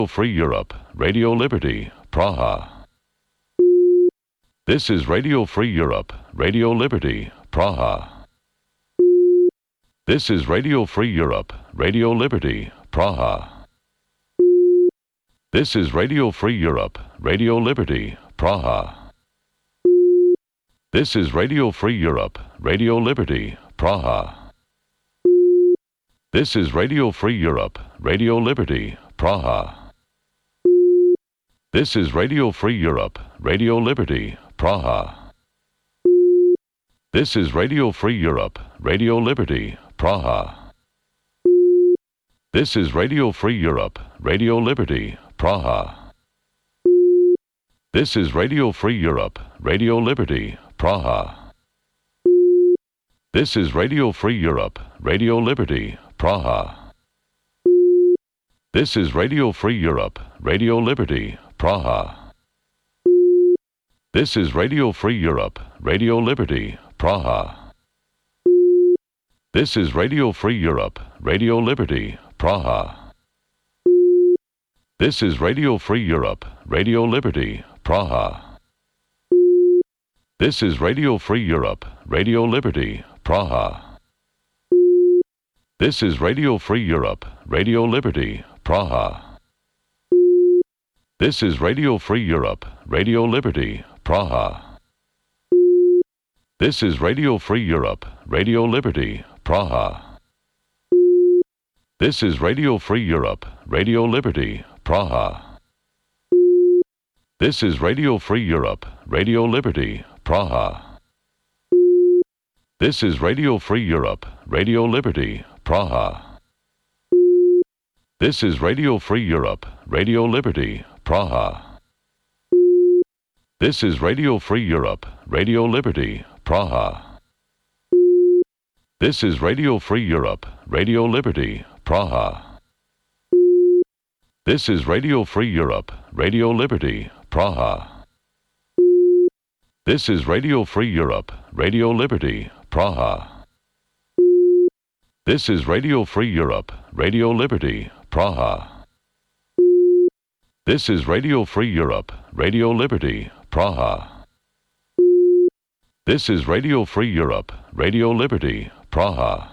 Free Europe, Radio Liberty, Praha. This is Radio Free Europe, Radio Liberty, Praha. This is Radio Free Europe, Radio Liberty, Praha. This is Radio Free Europe, Radio Liberty, Praha. This is Radio Free Europe, Radio Liberty, Praha. This is Radio Free Europe, Radio Liberty, Praha. This is Radio Free Europe, Radio Liberty, Praha. This is Radio Free Europe, Radio Liberty, Praha. This is Radio Free Europe, Radio Liberty, Praha. This is Radio Free Europe, Radio Liberty, Praha. This is Radio Free Europe, Radio Liberty, Praha. This is Radio Free Europe, Radio Liberty, Praha. This is Radio Free Europe, Radio Liberty, Praha. This is Radio Free Europe, Radio Liberty, Praha. This is Radio Free Europe, Radio Liberty, Praha. This is Radio Free Europe, Radio Liberty, Praha. This is Radio Free Europe, Radio Liberty, Praha. This is Radio Free Europe, Radio Liberty, Praha. This is Radio Free Europe, Radio Liberty, Praha. This is Radio Free Europe, Radio Liberty, Praha. This is Radio Free Europe, Radio Liberty, Praha. This is Radio Free Europe, Radio Liberty, Praha. This is Radio Free Europe, Radio Liberty, Praha. This is Radio Free Europe, Radio Liberty, Praha. This is Radio Free Europe, Radio Liberty, Praha. This is Radio Free Europe, Radio Liberty, Praha. This is Radio Free Europe, Radio Liberty, Praha. This is Radio Free Europe, Radio Liberty, Praha. This is Radio Free Europe, Radio Liberty, Praha. This is Radio Free Europe, Radio Liberty, Praha.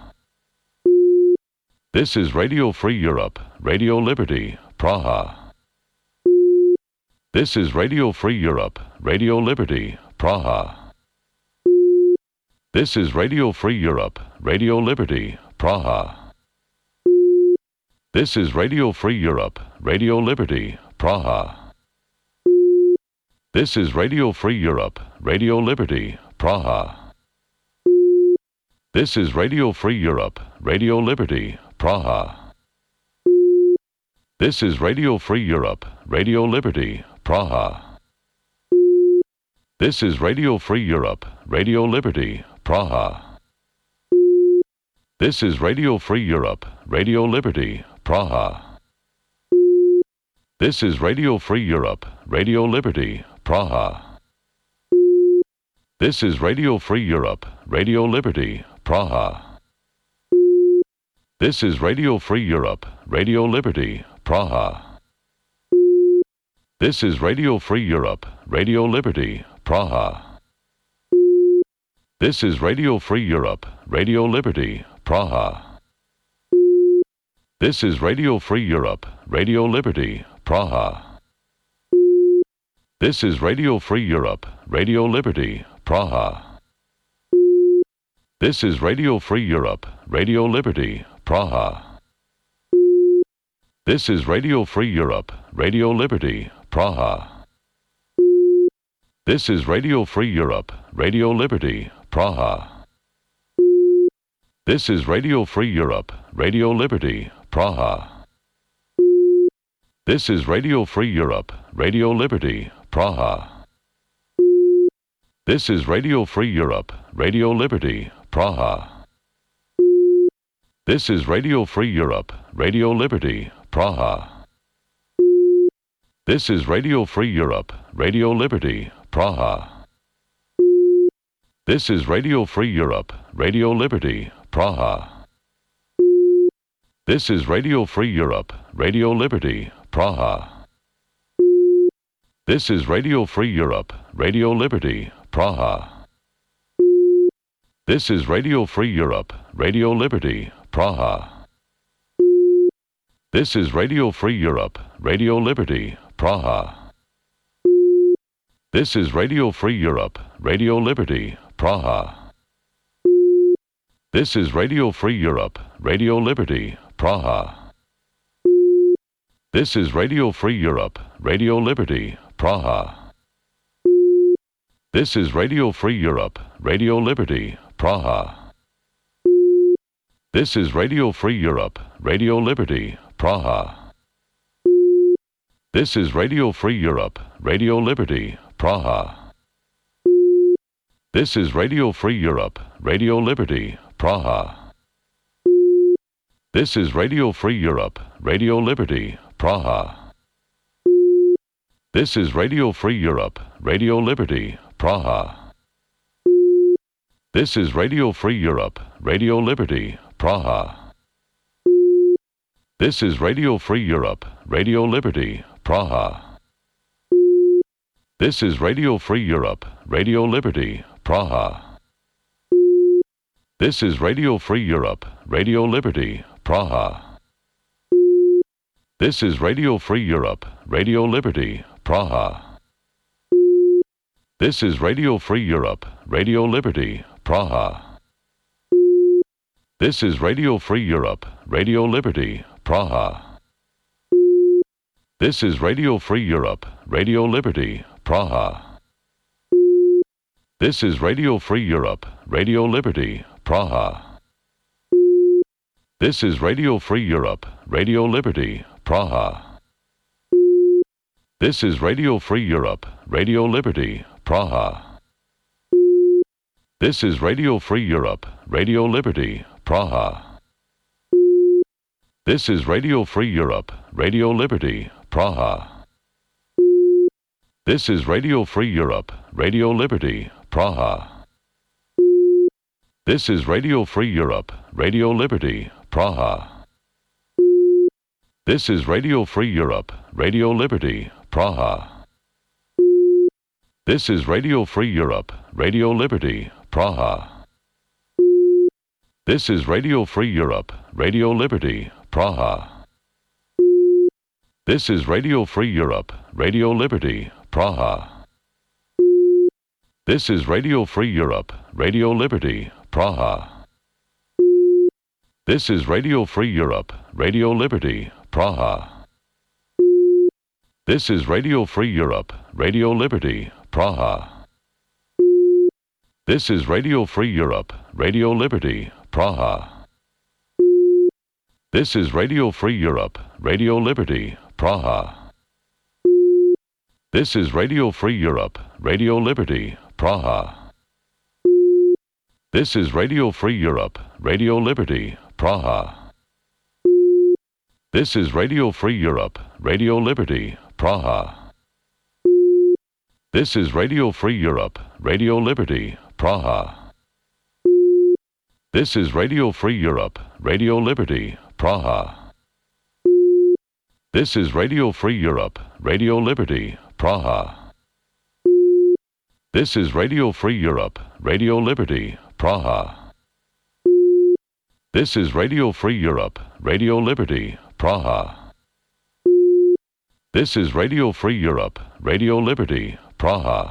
This is Radio Free Europe, Radio Liberty, Praha. This is Radio Free Europe, Radio Liberty, Praha. This is Radio Free Europe, Radio Liberty, Praha. This is Radio Free Europe, Radio Liberty, Praha. This is Radio Free Europe, Radio Liberty, Praha. This is Radio Free Europe, Radio Liberty, Praha. This is Radio Free Europe, Radio Liberty, Praha. This is Radio Free Europe, Radio Liberty, Praha. This is Radio Free Europe, Radio Liberty, Praha. This is Radio Free Europe, Radio Liberty, Praha. This is Radio Free Europe, Radio Liberty, Praha. This is Radio Free Europe, Radio Liberty, Praha. This is Radio Free Europe, Radio Liberty, Praha. This is Radio Free Europe, Radio Liberty, Praha. This is Radio Free Europe, Radio Liberty, Praha. This is Radio Free Europe, Radio Liberty, Praha. This is Radio Free Europe, Radio Liberty, Praha. This is Radio Free Europe, Radio Liberty, Praha. This is Radio Free Europe, Radio Liberty, Praha. This is Radio Free Europe, Radio Liberty, Praha. This is Radio Free Europe, Radio Liberty, Praha. This is Radio Free Europe, Radio Liberty, Praha. This is Radio Free Europe, Radio Liberty, Praha. This is Radio Free Europe, Radio Liberty, Praha. This is Radio Free Europe, Radio Liberty, Praha. This is Radio Free Europe, Radio Liberty, Praha. Praha. This is Radio Free Europe, Radio Liberty, Praha. This is Radio Free Europe, Radio Liberty, Praha. This is Radio Free Europe, Radio Liberty, Praha. This is Radio Free Europe, Radio Liberty, Praha. This is Radio Free Europe, Radio Liberty, Praha. This is Radio Free Europe, Radio Liberty, Praha. This is Radio Free Europe, Radio Liberty, Praha. This is Radio Free Europe, Radio Liberty, Praha. This is Radio Free Europe, Radio Liberty, Praha. This is Radio Free Europe, Radio Liberty, Praha. This is Radio Free Europe, Radio Liberty, Praha. This is Radio Free Europe, Radio Liberty, Praha. This is Radio Free Europe, Radio Liberty, Praha. This is Radio Free Europe, Radio Liberty, Praha. This is Radio Free Europe, Radio Liberty, Praha. This is Radio Free Europe, Radio Liberty, Praha. This is Radio Free Europe, Radio Liberty, Praha. This is Radio Free Europe, Radio Liberty, Praha. This is Radio Free Europe, Radio Liberty, Praha. This is Radio Free Europe, Radio Liberty, Praha. This is Radio Free Europe, Radio Liberty, Praha. This is Radio Free Europe, Radio Liberty, Praha. This is Radio Free Europe, Radio Liberty, Praha. This is Radio Free Europe, Radio Liberty, Praha. This is Radio Free Europe, Radio Liberty, Praha. This is Radio Free Europe, Radio Liberty, Praha. This is Radio Free Europe, Radio Liberty, Praha. This is Radio Free Europe, Radio Liberty, Praha. This is Radio Free Europe, Radio Liberty, Praha. This is Radio Free Europe, Radio Liberty, Praha. This is Radio Free Europe, Radio Liberty, Praha. This is Radio Free Europe, Radio Liberty, Praha. This is Radio Free Europe, Radio Liberty, Praha. This is Radio Free Europe, Radio Liberty, Praha. This is Radio Free Europe, Radio Liberty, Praha. This is Radio Free Europe, Radio Liberty, Praha. This is Radio Free Europe, Radio Liberty, Praha. This is Radio Free Europe, Radio Liberty, Praha. This is Radio Free Europe, Radio Liberty, Praha. This is Radio Free Europe, Radio Liberty, Praha. This is Radio Free Europe, Radio Liberty, Praha. This is Radio Free Europe, Radio Liberty, Praha. This is Radio Free Europe, Radio Liberty, Praha. This is Radio Free Europe, Radio Liberty, Praha. This is Radio Free Europe, Radio Liberty, Praha.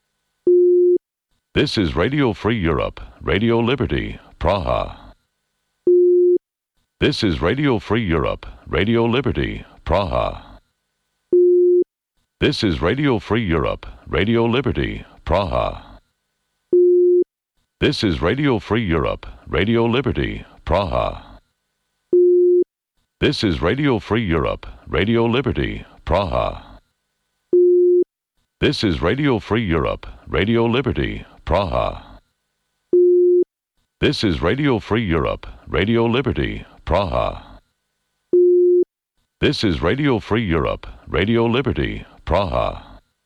This is Radio Free Europe, Radio Liberty, Praha. This is Radio Free Europe, Radio Liberty, Praha. This is Radio Free Europe, Radio Liberty, Praha. This is Radio Free Europe, Radio Liberty, Praha. This is Radio Free Europe, Radio Liberty, Praha. This is Radio Free Europe, Radio Liberty, Praha. This is Radio Free Europe, Radio Liberty, Praha. This is Radio Free Europe, Radio Liberty, Praha.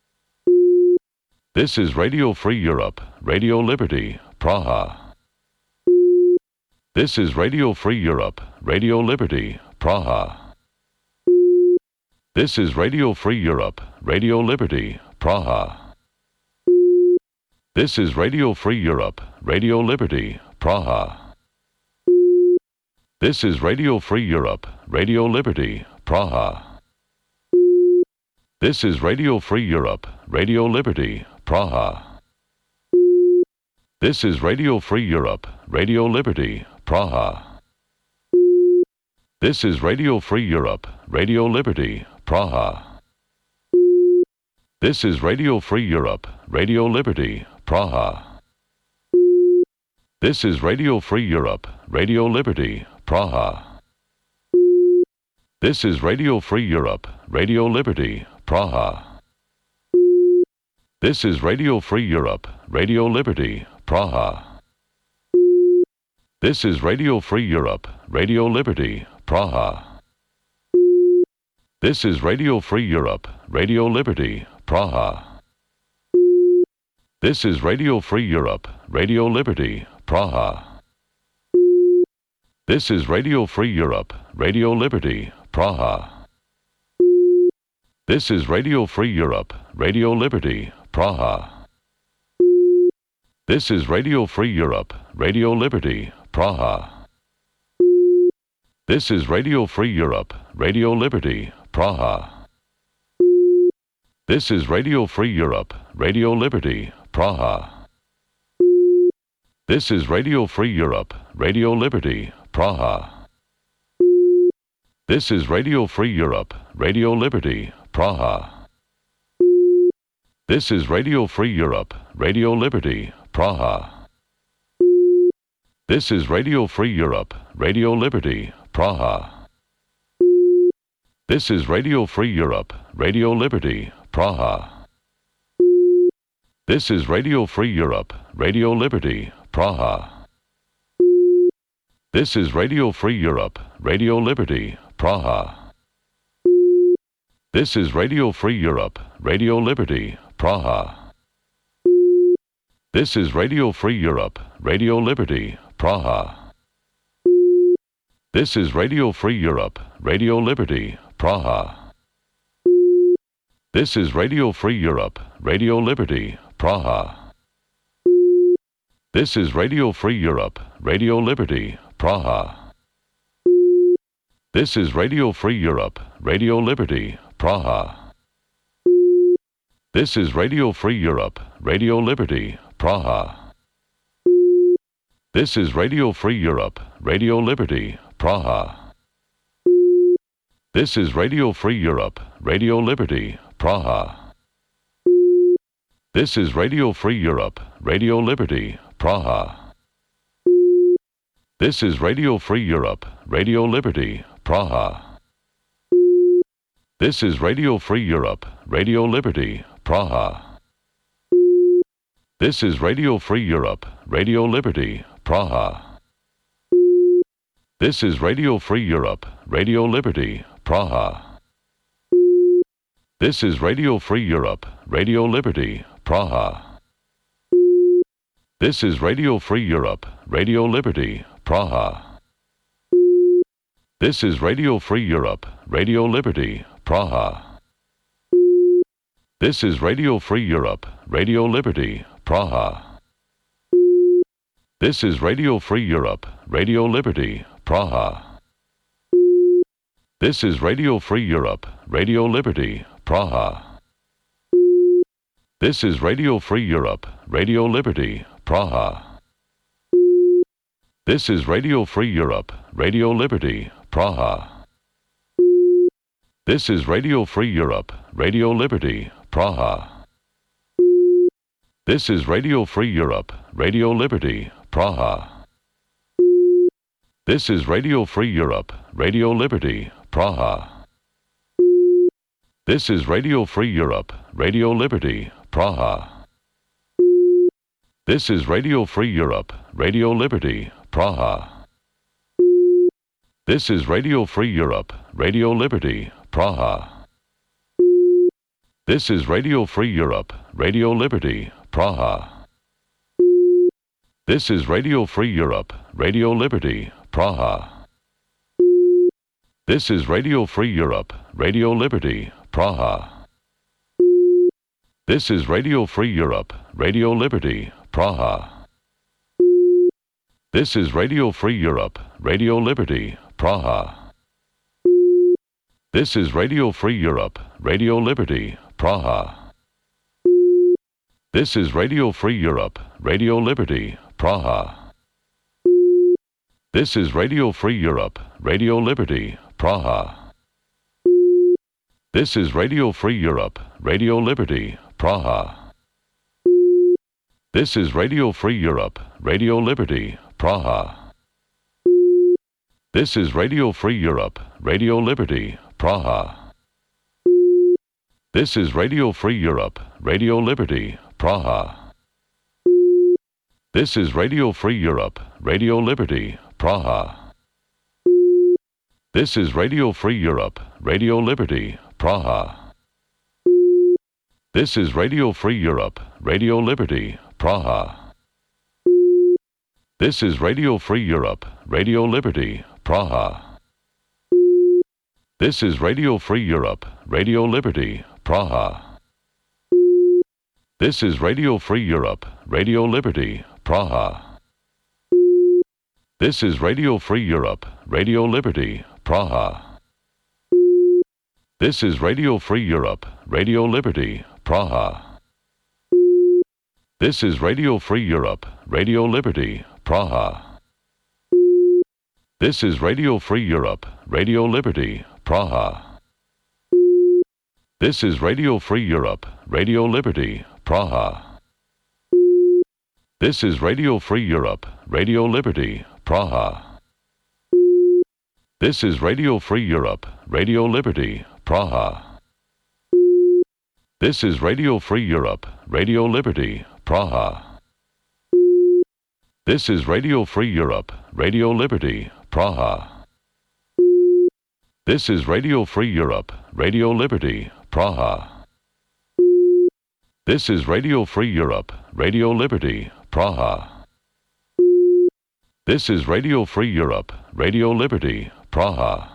This is Radio Free Europe, Radio Liberty, Praha. This is Radio Free Europe, Radio Liberty, Praha. This is Radio Free Europe, Radio Liberty, Praha. This is Radio Free Europe, Radio Liberty, Praha. This is Radio Free Europe, Radio Liberty, Praha. This is Radio Free Europe, Radio Liberty, Praha. This is Radio Free Europe, Radio Liberty, Praha. This is Radio Free Europe, Radio Liberty, Praha. This is Radio Free Europe, Radio Liberty, Praha. This is Radio Free Europe, Radio Liberty, Praha. This is Radio Free Europe, Radio Liberty, Praha. This is Radio Free Europe, Radio Liberty, Praha. This is Radio Free Europe, Radio Liberty, Praha. This is Radio Free Europe, Radio Liberty, Praha. This is Radio Free Europe, Radio Liberty, Praha. This is Radio Free Europe, Radio Liberty, Praha. This is Radio Free Europe, Radio Liberty, Praha. This is Radio Free Europe, Radio Liberty, Praha. This is Radio Free Europe, Radio Liberty, Praha. This is Radio Free Europe, Radio Liberty, Praha. This is Radio Free Europe, Radio Liberty, Praha. This is Radio Free Europe, Radio Liberty, Praha. This is Radio Free Europe, Radio Liberty, Praha. This is Radio Free Europe, Radio Liberty, Praha. This is Radio Free Europe, Radio Liberty, Praha. This is Radio Free Europe, Radio Liberty, Praha. This is Radio Free Europe, Radio Liberty, Praha. This is Radio Free Europe, Radio Liberty, Praha. This is Radio Free Europe, Radio Liberty, Praha. This is Radio Free Europe, Radio Liberty, Praha. This is Radio Free Europe, Radio Liberty, Praha. This is Radio Free Europe, Radio Liberty, Praha. This is Radio Free Europe, Radio Liberty, Praha. This is Radio Free Europe, Radio Liberty, Praha. This is Radio Free Europe, Radio Liberty, Praha. This is Radio Free Europe, Radio Liberty, Praha. This is Radio Free Europe, Radio Liberty, Praha. This is Radio Free Europe, Radio Liberty, Praha. This is Radio Free Europe, Radio Liberty, Praha. This is Radio Free Europe, Radio Liberty, Praha. This is Radio Free Europe, Radio Liberty, Praha. This is Radio Free Europe, Radio Liberty, Praha. This is Radio Free Europe, Radio Liberty, Praha. This is Radio Free Europe, Radio Liberty, Praha. This is Radio Free Europe, Radio Liberty, Praha. This is Radio Free Europe, Radio Liberty, Praha. This is Radio Free Europe, Radio Liberty, Praha. This is Radio Free Europe, Radio Liberty, Praha. This is Radio Free Europe, Radio Liberty, Praha. This is Radio Free Europe, Radio Liberty, Praha. This is Radio Free Europe, Radio Liberty, Praha. This is Radio Free Europe, Radio Liberty, Praha. This is Radio Free Europe, Radio Liberty, Praha. This is Radio Free Europe, Radio Liberty, Praha. This is Radio Free Europe, Radio Liberty, Praha. This is Radio Free Europe, Radio Liberty, Praha. This is Radio Free Europe, Radio Liberty, Praha. This is Radio Free Europe, Radio Liberty, Praha. This is Radio Free Europe, Radio Liberty, Praha. This is Radio Free Europe, Radio Liberty, Praha. This is Radio Free Europe, Radio Liberty, Praha. This is Radio Free Europe, Radio Liberty, Praha. This is Radio Free Europe, Radio Liberty, Praha. This is Radio Free Europe, Radio Liberty, Praha. This is Radio Free Europe, Radio Liberty, Praha. This is Radio Free Europe, Radio Liberty, Praha. This is Radio Free Europe, Radio Liberty, Praha. This is Radio Free Europe, Radio Liberty, Praha. This is Radio Free Europe, Radio Liberty, Praha. This is Radio Free Europe, Radio Liberty, Praha. This is Radio Free Europe, Radio Liberty, Praha. This is Radio Free Europe, Radio Liberty, Praha. This is Radio Free Europe, Radio Liberty, Praha. This is Radio Free Europe, Radio Liberty, Praha. This is Radio Free Europe, Radio Liberty, Praha. This is Radio Free Europe, Radio Liberty, Praha. This is Radio Free Europe, Radio Liberty, Praha. This is Radio Free Europe, Radio Liberty, Praha. This is Radio Free Europe, Radio Liberty, Praha. This is Radio Free Europe, Radio Liberty, Praha. This is Radio Free Europe, Radio Liberty, Praha. This is Radio Free Europe, Radio Liberty, Praha. This is Radio Free Europe, Radio Liberty, Praha. This is Radio Free Europe, Radio Liberty, Praha. This is Radio Free Europe, Radio Liberty, Praha.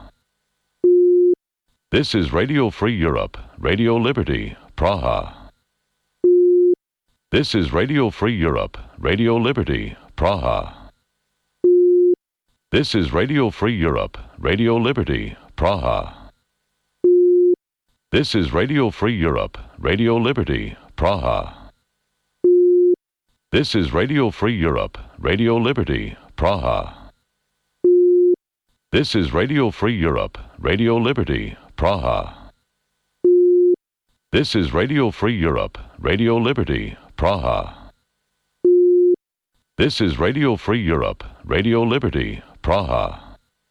This is Radio Free Europe, Radio Liberty, Praha. This is Radio Free Europe, Radio Liberty, Praha. This is Radio Free Europe, Radio Liberty, Praha. This is Radio Free Europe, Radio Liberty, Praha. This is Radio Free Europe, Radio Liberty, Praha. This is Radio Free Europe, Radio Liberty, Praha. This is Radio Free Europe, Radio Liberty, Praha. This is Radio Free Europe, Radio Liberty, Praha.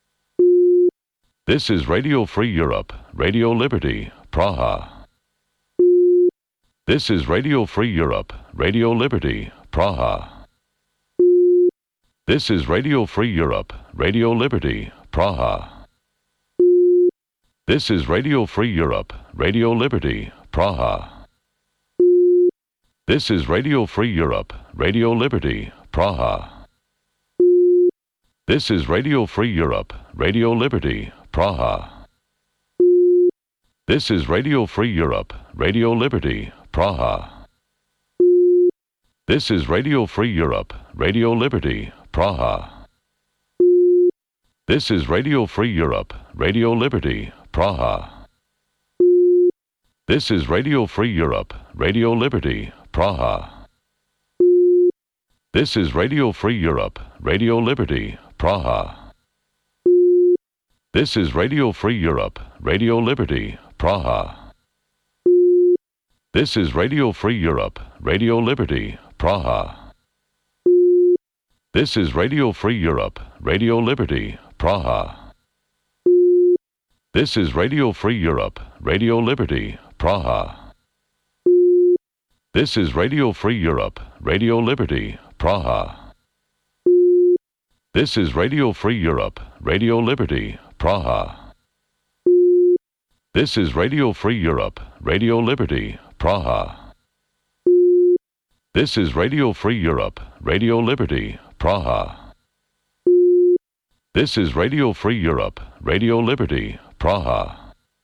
This is Radio Free Europe, Radio Liberty, Praha. This is Radio Free Europe, Radio Liberty, Praha. This is Radio Free Europe, Radio Liberty, Praha. This is Radio Free Europe, Radio Liberty, Praha. This is Radio Free Europe, Radio Liberty, Praha. This is Radio Free Europe, Radio Liberty, Praha. This is Radio Free Europe, Radio Liberty, Praha. This is Radio Free Europe, Radio Liberty, Praha. This is Radio Free Europe, Radio Liberty, Praha. This is Radio Free Europe, Radio Liberty, Praha. This is Radio Free Europe, Radio Liberty, Praha. This is Radio Free Europe, Radio Liberty, Praha. This is Radio Free Europe, Radio Liberty, Praha. This is Radio Free Europe, Radio Liberty, Praha. This is Radio Free Europe, Radio Liberty, Praha. This is Radio Free Europe, Radio Liberty, Praha. This is Radio Free Europe, Radio Liberty, Praha. This is Radio Free Europe, Radio Liberty, Praha. This is Radio Free Europe, Radio Liberty, Praha. This is Radio Free Europe, Radio Liberty, Praha.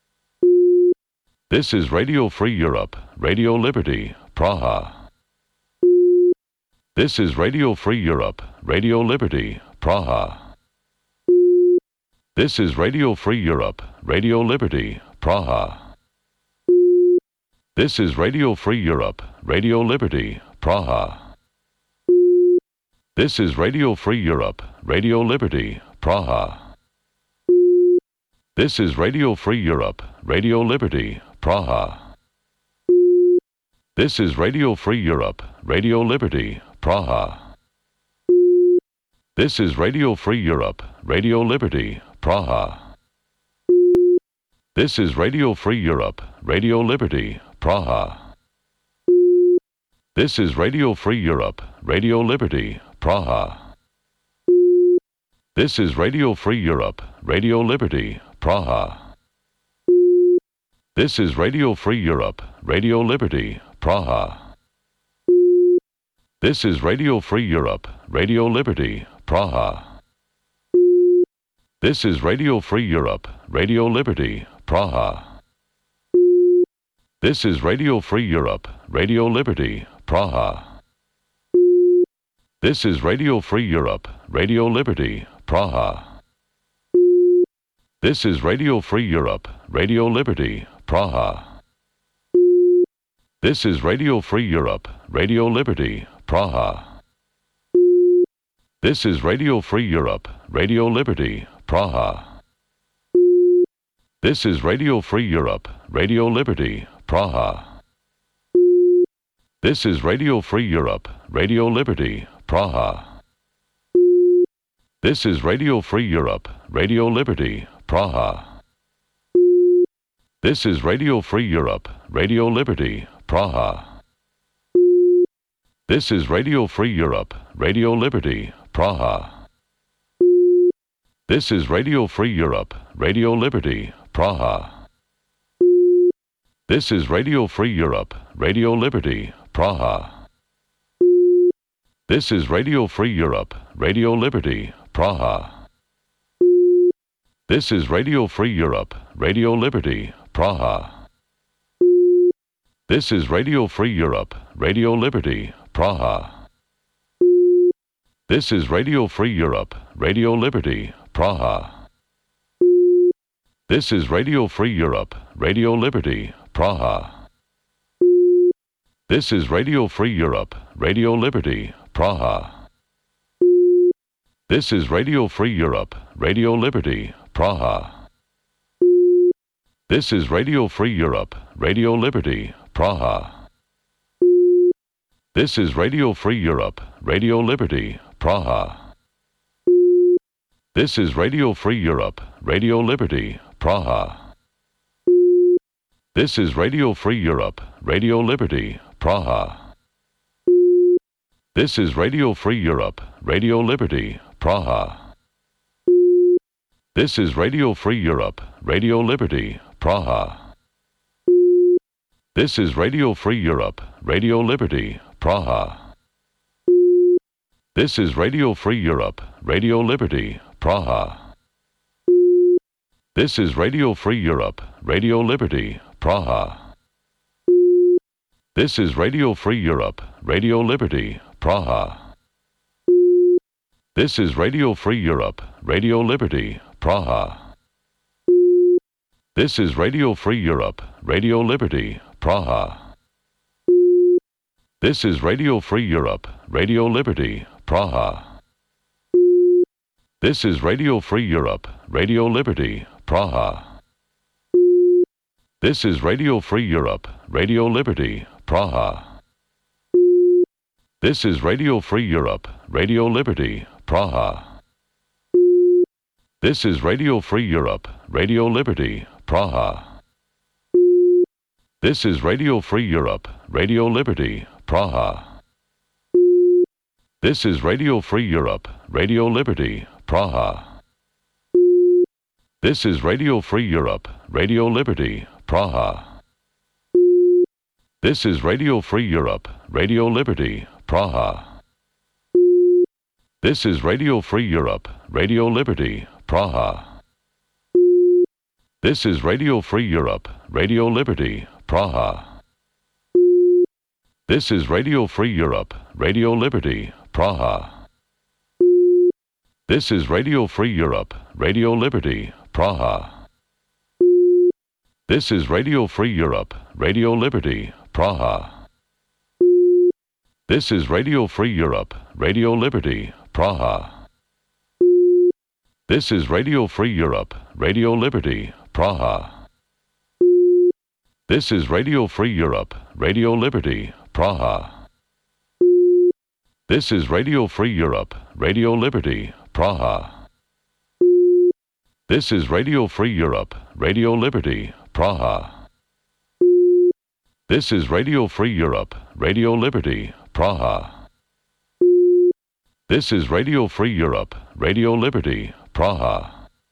This is Radio Free Europe, Radio Liberty, Praha. This is Radio Free Europe, Radio Liberty, Praha. This is Radio Free Europe, Radio Liberty, Praha. This is Radio Free Europe, Radio Liberty, Praha. This is Radio Free Europe, Radio Liberty, Praha. This is Radio Free Europe, Radio Liberty, Praha. This is Radio Free Europe, Radio Liberty, Praha. This is Radio Free Europe, Radio Liberty, Praha. This is Radio Free Europe, Radio Liberty, Praha. This is Radio Free Europe, Radio Liberty, Praha. This is Radio Free Europe, Radio Liberty, Praha. This is Radio Free Europe, Radio Liberty, Praha. This is Radio Free Europe, Radio Liberty, Praha. This is Radio Free Europe, Radio Liberty, Praha. This is Radio Free Europe, Radio Liberty, Praha. This is Radio Free Europe, Radio Liberty, Praha. This is Radio Free Europe, Radio Liberty, Praha. This is Radio Free Europe, Radio Liberty, Praha. This is Radio Free Europe, Radio Liberty, Praha. This is Radio Free Europe, Radio Liberty, Praha. This is Radio Free Europe, Radio Liberty, Praha. This is Radio Free Europe, Radio Liberty, Praha. This is Radio Free Europe, Radio Liberty, Praha. This is Radio Free Europe, Radio Liberty, Praha. This is Radio Free Europe, Radio Liberty, Praha. This is Radio Free Europe, Radio Liberty, Praha. This is Radio Free Europe, Radio Liberty, Praha. This is Radio Free Europe, Radio Liberty, Praha. This is Radio Free Europe, Radio Liberty, Praha. This is Radio Free Europe, Radio Liberty, Praha. This is Radio Free Europe, Radio Liberty, Praha. This is Radio Free Europe, Radio Liberty, Praha. This is Radio Free Europe, Radio Liberty, Praha. This is Radio Free Europe, Radio Liberty, Praha. This is Radio Free Europe, Radio Liberty, Praha. This is Radio Free Europe, Radio Liberty, Praha. This is Radio Free Europe, Radio Liberty, Praha. This is Radio Free Europe, Radio Liberty, Praha. This is Radio Free Europe, Radio Liberty, Praha. This is Radio Free Europe, Radio Liberty, Praha. This is Radio Free Europe, Radio Liberty, Praha. This is Radio Free Europe, Radio Liberty, Praha. This is Radio Free Europe, Radio Liberty, Praha. This is Radio Free Europe, Radio Liberty, Praha. This is Radio Free Europe, Radio Liberty, Praha. This is Radio Free Europe, Radio Liberty, Praha. This is Radio Free Europe, Radio Liberty, Praha. This is Radio Free Europe, Radio Liberty, Praha. This is Radio Free Europe, Radio Liberty, Praha. This is Radio Free Europe, Radio Liberty, Praha. This is Radio Free Europe, Radio Liberty, Praha. This is Radio Free Europe, Radio Liberty, Praha. This is Radio Free Europe, Radio Liberty, Praha. This is Radio Free Europe, Radio Liberty, Praha. This is Radio Free Europe, Radio Liberty, Praha. This is Radio Free Europe, Radio Liberty, Praha. This is Radio Free Europe, Radio Liberty, Praha. This is Radio Free Europe, Radio Liberty, Praha. This is Radio Free Europe, Radio Liberty, Praha. This is Radio Free Europe, Radio Liberty, Praha. This is Radio Free Europe, Radio Liberty, Praha. This is Radio Free Europe, Radio Liberty, Praha. This is Radio Free Europe, Radio Liberty, Praha. This is Radio Free Europe, Radio Liberty, Praha. This is Radio Free Europe, Radio Liberty, Praha. This is Radio Free Europe, Radio Liberty, Praha.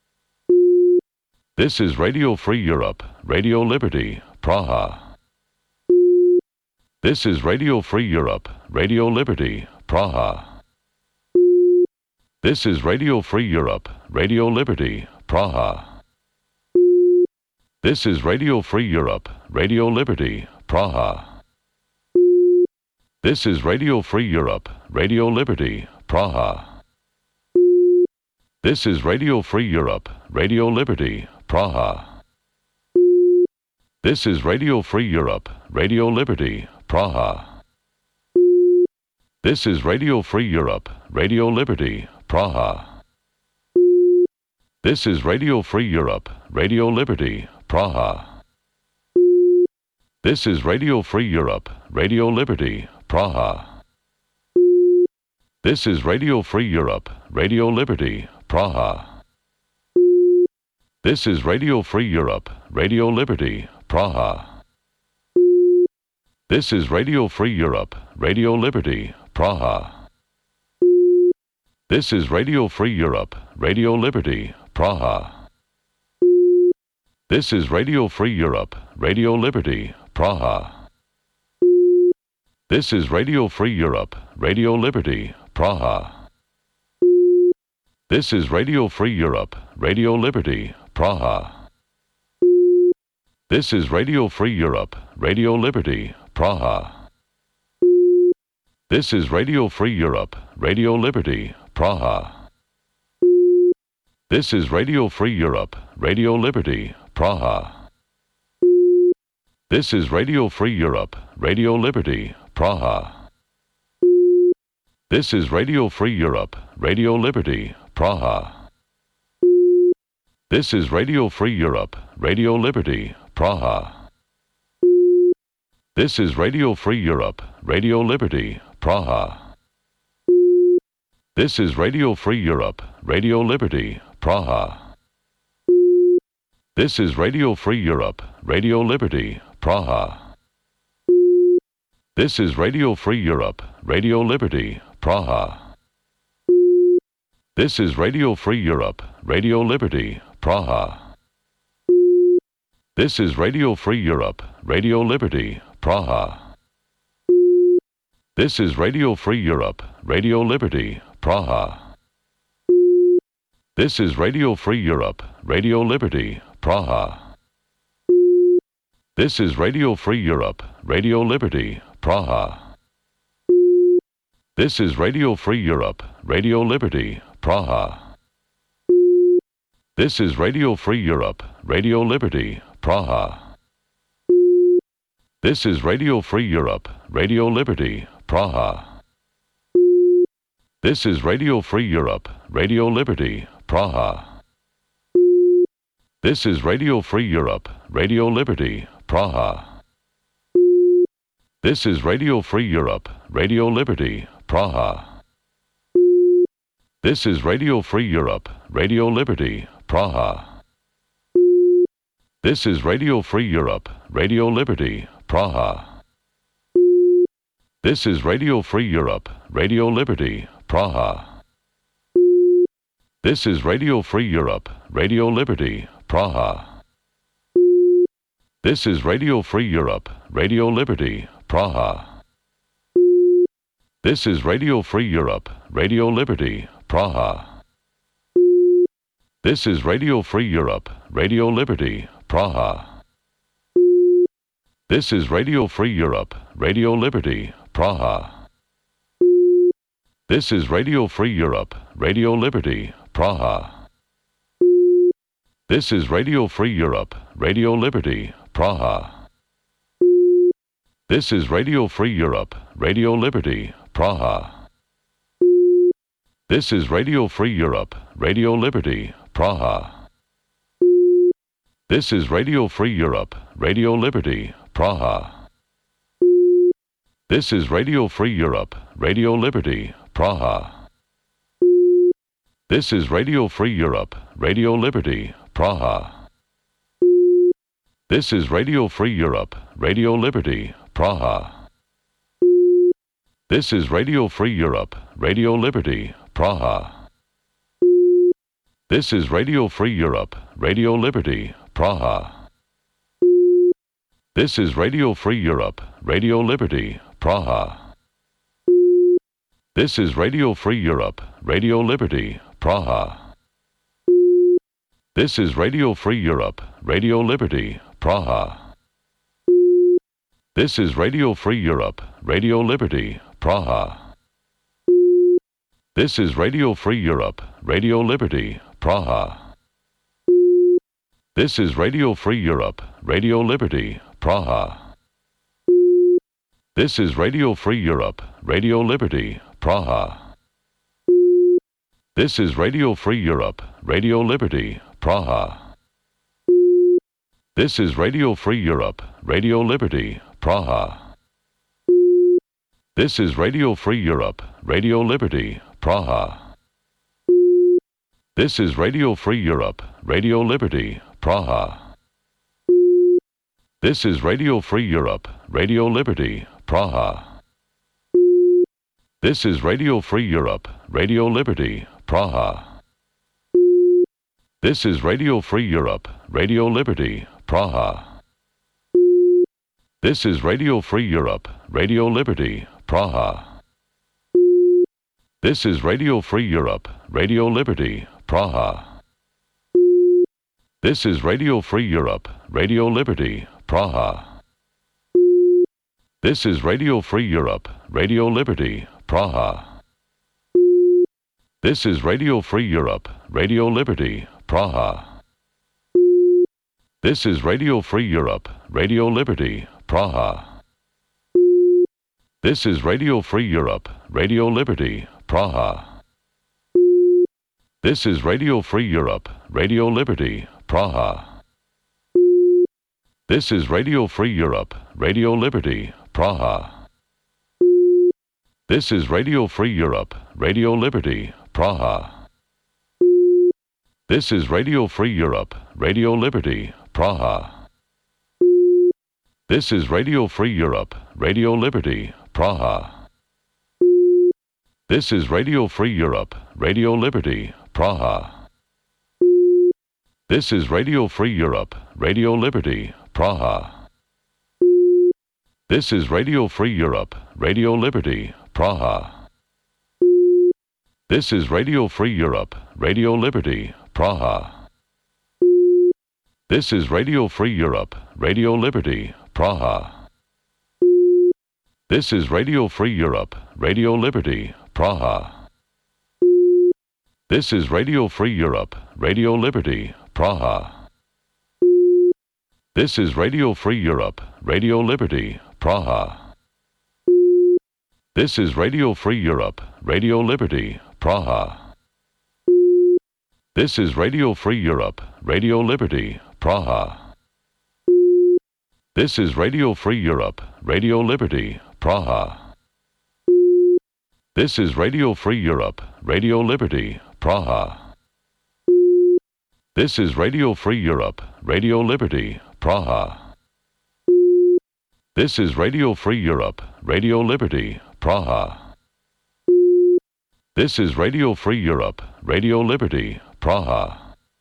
This is Radio Free Europe, Radio Liberty, Praha. This is Radio Free Europe, Radio Liberty, Praha. This is Radio Free Europe, Radio Liberty, Praha. This is Radio Free Europe, Radio Liberty, Praha. This is Radio Free Europe, Radio Liberty, Praha. This is Radio Free Europe, Radio Liberty, Praha. This is Radio Free Europe, Radio Liberty, Praha. This is Radio Free Europe, Radio Liberty, Praha. This is Radio Free Europe, Radio Liberty, Praha. This is Radio Free Europe, Radio Liberty, Praha. This is Radio Free Europe, Radio Liberty, Praha. This is Radio Free Europe, Radio Liberty, Praha. This is Radio Free Europe, Radio Liberty, Praha. This is Radio Free Europe, Radio Liberty, Praha. This is Radio Free Europe, Radio Liberty, Praha. This is Radio Free Europe, Radio Liberty, Praha. This is Radio Free Europe, Radio Liberty, Praha. This is Radio Free Europe, Radio Liberty, Praha. This is Radio Free Europe, Radio Liberty, Praha. This is Radio Free Europe, Radio Liberty, Praha. This is Radio Free Europe, Radio Liberty, Praha. This is Radio Free Europe, Radio Liberty, Praha. This is Radio Free Europe, Radio Liberty, Praha. This is Radio Free Europe, Radio Liberty, Praha. This is Radio Free Europe, Radio Liberty, Praha. This is Radio Free Europe, Radio Liberty, Praha. This is Radio Free Europe, Radio Liberty, Praha. This is Radio Free Europe, Radio Liberty, Praha. This is Radio Free Europe, Radio Liberty, Praha. This is Radio Free Europe, Radio Liberty, Praha. This is Radio Free Europe, Radio Liberty, Praha. This is Radio Free Europe, Radio Liberty, Praha. This is Radio Free Europe, Radio Liberty, Praha. This is Radio Free Europe, Radio Liberty, Praha. This is Radio Free Europe, Radio Liberty, Praha. This is Radio Free Europe, Radio Liberty, Praha. This is Radio Free Europe, Radio Liberty, Praha. This is Radio Free Europe, Radio Liberty, Praha. This is Radio Free Europe, Radio Liberty, Praha. This is Radio Free Europe, Radio Liberty, Praha. This is Radio Free Europe, Radio Liberty, Praha. This is Radio Free Europe, Radio Liberty, Praha. This is Radio Free Europe, Radio Liberty, Praha. This is Radio Free Europe, Radio Liberty, Praha. This is Radio Free Europe, Radio Liberty, Praha. This is Radio Free Europe, Radio Liberty, Praha. This is Radio Free Europe, Radio Liberty, Praha. This is Radio Free Europe, Radio Liberty, Praha. This is Radio Free Europe, Radio Liberty, Praha. This is Radio Free Europe, Radio Liberty, Praha. This is Radio Free Europe, Radio Liberty, Praha. This is Radio Free Europe, Radio Liberty, Praha. This is Radio Free Europe, Radio Liberty, Praha. This is Radio Free Europe, Radio Liberty, Praha. This is Radio Free Europe, Radio Liberty, Praha. This is Radio Free Europe, Radio Liberty, Praha. This is Radio Free Europe, Radio Liberty, Praha. This is Radio Free Europe, Radio Liberty, Praha. This is Radio Free Europe, Radio Liberty, Praha. This is Radio Free Europe, Radio Liberty, Praha. This is Radio Free Europe, Radio Liberty, Praha. This is Radio Free Europe, Radio Liberty, Praha. This is Radio Free Europe, Radio Liberty, Praha. This is Radio Free Europe, Radio Liberty, Praha. This is Radio Free Europe, Radio Liberty, Praha. This is Radio Free Europe, Radio Liberty, Praha. This is Radio Free Europe, Radio Liberty, Praha. This is Radio Free Europe, Radio Liberty, Praha. This is Radio Free Europe, Radio Liberty, Praha. This is Radio Free Europe, Radio Liberty, Praha. This is Radio Free Europe, Radio Liberty, Praha. This is Radio Free Europe, Radio Liberty, Praha. This is Radio Free Europe, Radio Liberty, Praha. This is Radio Free Europe, Radio Liberty, Praha. This is Radio Free Europe, Radio Liberty, Praha. This is Radio Free Europe, Radio Liberty, Praha. This is Radio Free Europe, Radio Liberty, Praha. This is Radio Free Europe, Radio Liberty, Praha. This is Radio Free Europe, Radio Liberty, Praha. This is Radio Free Europe, Radio Liberty, Praha. This is Radio Free Europe, Radio Liberty, Praha. This is Radio Free Europe, Radio Liberty, Praha. This is Radio Free Europe, Radio Liberty, Praha. This is Radio Free Europe, Radio Liberty, Praha. This is Radio Free Europe, Radio Liberty, Praha. This is Radio Free Europe, Radio Liberty, Praha. This is Radio Free Europe, Radio Liberty, Praha. This is Radio Free Europe, Radio Liberty, Praha. This is Radio Free Europe, Radio Liberty, Praha. This is Radio Free Europe, Radio Liberty, Praha. This is Radio Free Europe, Radio Liberty, Praha. This is Radio Free Europe, Radio Liberty, Praha. This is Radio Free Europe, Radio Liberty, Praha. This is Radio Free Europe, Radio Liberty, Praha. This is Radio Free Europe, Radio Liberty, Praha. This is Radio Free Europe, Radio Liberty, Praha. This is Radio Free Europe, Radio Liberty, Praha.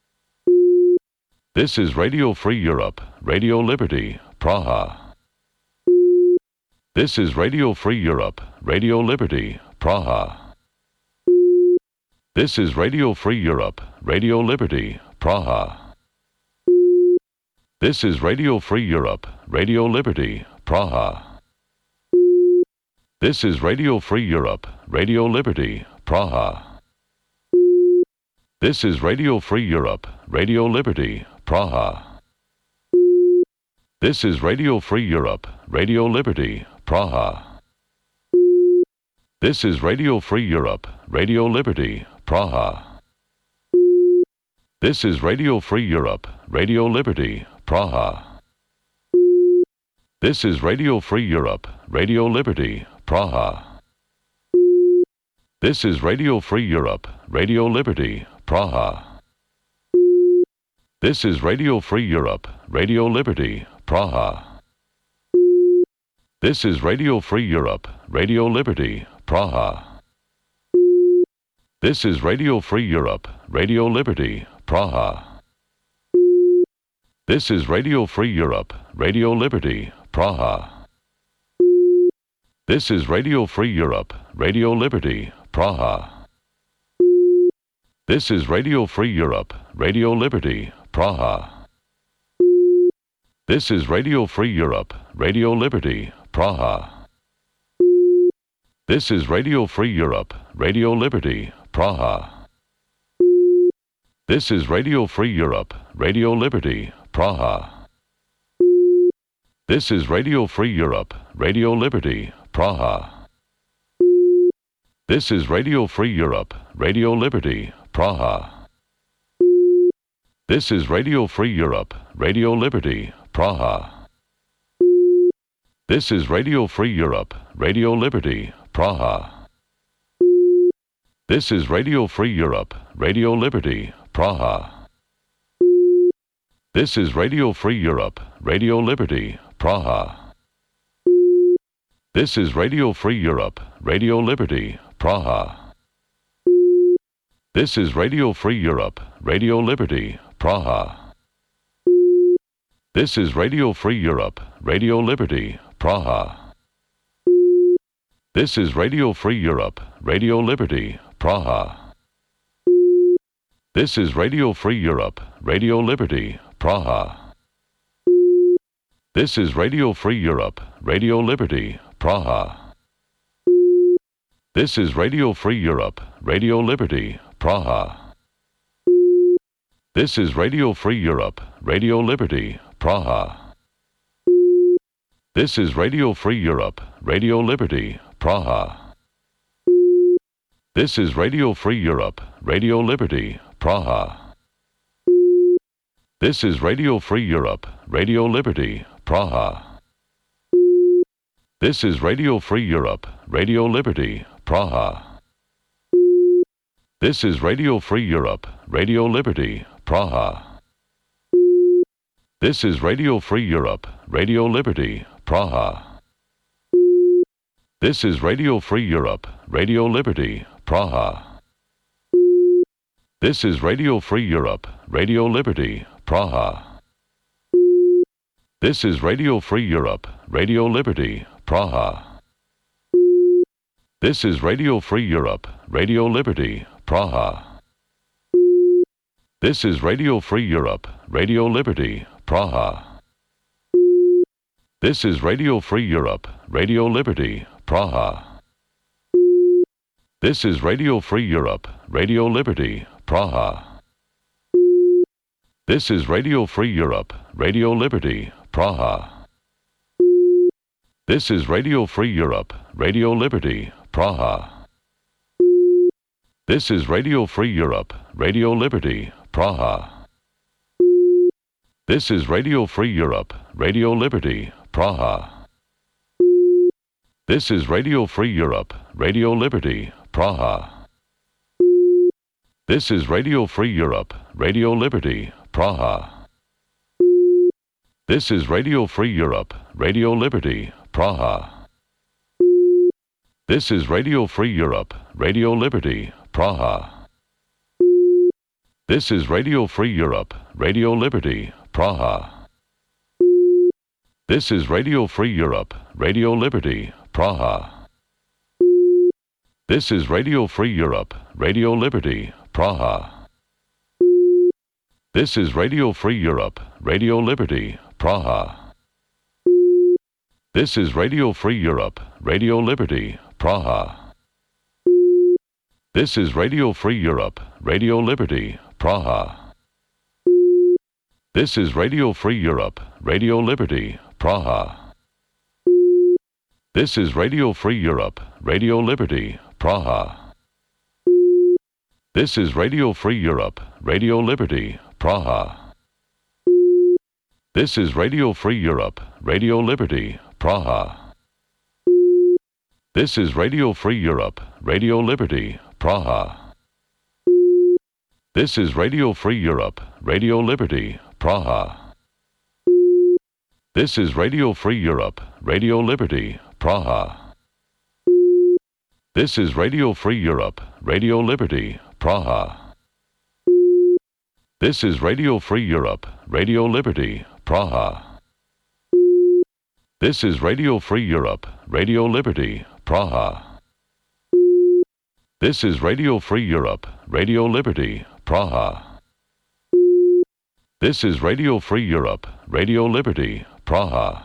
This is Radio Free Europe, Radio Liberty, Praha. This is Radio Free Europe, Radio Liberty, Praha. This is Radio Free Europe, Radio Liberty, Praha. This is Radio Free Europe, Radio Liberty, Praha. This is Radio Free Europe, Radio Liberty, Praha. This is Radio Free Europe, Radio Liberty, Praha. This is Radio Free Europe, Radio Liberty, Praha. This is Radio Free Europe, Radio Liberty, Praha. This is Radio Free Europe, Radio Liberty, Praha. This is Radio Free Europe, Radio Liberty, Praha. This is Radio Free Europe, Radio Liberty, Praha. This is Radio Free Europe, Radio Liberty, Praha. This is Radio Free Europe, Radio Liberty, Praha. This is Radio Free Europe, Radio Liberty, Praha. This is Radio Free Europe, Radio Liberty, Praha. This is Radio Free Europe, Radio Liberty, Praha. This is Radio Free Europe, Radio Liberty, Praha. This is Radio Free Europe, Radio Liberty, Praha. This is Radio Free Europe, Radio Liberty, Praha. This is Radio Free Europe, Radio Liberty, Praha. This is Radio Free Europe, Radio Liberty, Praha. This is Radio Free Europe, Radio Liberty, Praha. This is Radio Free Europe, Radio Liberty, Praha. This is Radio Free Europe, Radio Liberty, Praha. This is Radio Free Europe, Radio Liberty, Praha. This is Radio Free Europe, Radio Liberty, Praha. This is Radio Free Europe, Radio Liberty, Praha. This is Radio Free Europe, Radio Liberty, Praha. This is Radio Free Europe, Radio Liberty, Praha. This is Radio Free Europe, Radio Liberty, Praha. This is Radio Free Europe, Radio Liberty, Praha. This is Radio Free Europe, Radio Liberty, Praha. This is Radio Free Europe, Radio Liberty, Praha. This is Radio Free Europe, Radio Liberty, Praha. This is Radio Free Europe, Radio Liberty, Praha. This is Radio Free Europe, Radio Liberty, Praha. This is Radio Free Europe, Radio Liberty, Praha. This is Radio Free Europe, Radio Liberty, Praha. This is Radio Free Europe, Radio Liberty, Praha. This is Radio Free Europe, Radio Liberty, Praha. This is Radio Free Europe, Radio Liberty, Praha. This is Radio Free Europe, Radio Liberty, Praha. This is Radio Free Europe, Radio Liberty, Praha. This is Radio Free Europe, Radio Liberty, Praha. This is Radio Free Europe, Radio Liberty, Praha. This is Radio Free Europe, Radio Liberty, Praha. This is Radio Free Europe, Radio Liberty, Praha. This is Radio Free Europe, Radio Liberty, Praha. This is Radio Free Europe, Radio Liberty, Praha. This is Radio Free Europe, Radio Liberty, Praha. This is Radio Free Europe, Radio Liberty, Praha. This is Radio Free Europe, Radio Liberty, Praha. This is Radio Free Europe, Radio Liberty, Praha. This is Radio Free Europe, Radio Liberty, Praha. This is Radio Free Europe, Radio Liberty, Praha. This is Radio Free Europe, Radio Liberty, Praha. This is Radio Free Europe, Radio Liberty, Praha. This is Radio Free Europe, Radio Liberty, Praha. This is Radio Free Europe, Radio Liberty, Praha. This is Radio Free Europe, Radio Liberty, Praha. This is Radio Free Europe, Radio Liberty, Praha. This is Radio Free Europe, Radio Liberty, Praha. This is Radio Free Europe, Radio Liberty, Praha. This is Radio Free Europe, Radio Liberty, Praha. This is Radio Free Europe, Radio Liberty, Praha. This is Radio Free Europe, Radio Liberty, Praha. This is Radio Free Europe, Radio Liberty, Praha. This is Radio Free Europe, Radio Liberty, Praha. This is Radio Free Europe, Radio Liberty, Praha. This is Radio Free Europe, Radio Liberty, Praha. This is Radio Free Europe, Radio Liberty, Praha. This is Radio Free Europe, Radio Liberty, Praha. This is Radio Free Europe, Radio Liberty, Praha.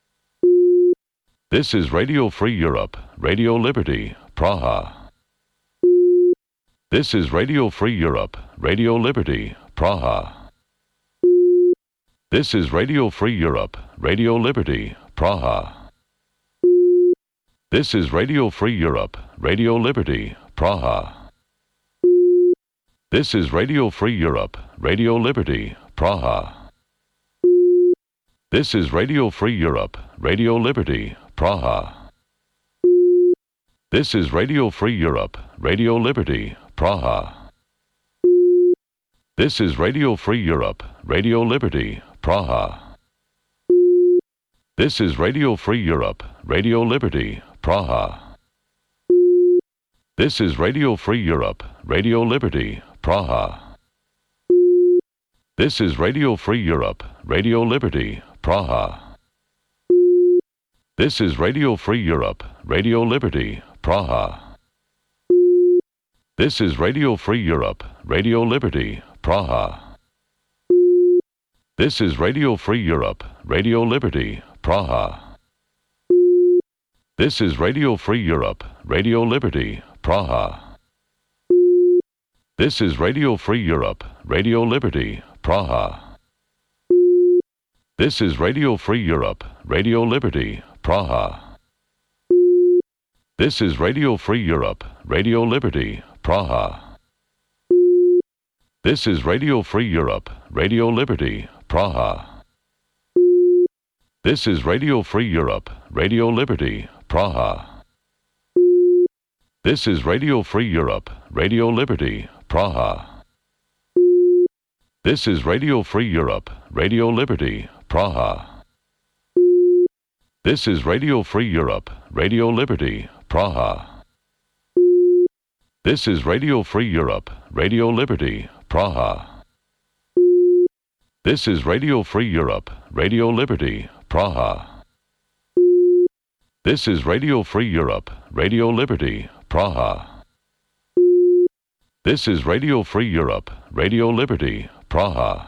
This is Radio Free Europe, Radio Liberty, Praha. This is Radio Free Europe, Radio Liberty, Praha. This is Radio Free Europe, Radio Liberty, Praha. This is Radio Free Europe, Radio Liberty, Praha. This is Radio Free Europe, Radio Liberty, Praha. This is Radio Free Europe, Radio Liberty, Praha. This is Radio Free Europe, Radio Liberty, Praha. This is Radio Free Europe, Radio Liberty, Praha. This is Radio Free Europe, Radio Liberty, Praha. This is Radio Free Europe, Radio Liberty, Praha. This is Radio Free Europe, Radio Liberty, Praha. This is Radio Free Europe, Radio Liberty, Praha. This is Radio Free Europe, Radio Liberty, Praha. This is Radio Free Europe, Radio Liberty, Praha. This is Radio Free Europe, Radio Liberty, Praha. This is Radio Free Europe, Radio Liberty, Praha. This is Radio Free Europe, Radio Liberty, Praha. This is Radio Free Europe, Radio Liberty, Praha. This is Radio Free Europe, Radio Liberty, Praha. This is Radio Free Europe, Radio Liberty, Praha. This is Radio Free Europe, Radio Liberty, Praha. This is Radio Free Europe, Radio Liberty, Praha. This is Radio Free Europe, Radio Liberty, Praha. This is Radio Free Europe, Radio Liberty, Praha. This is Radio Free Europe, Radio Liberty, Praha. This is Radio Free Europe, Radio Liberty, Praha. This is Radio Free Europe, Radio Liberty, Praha.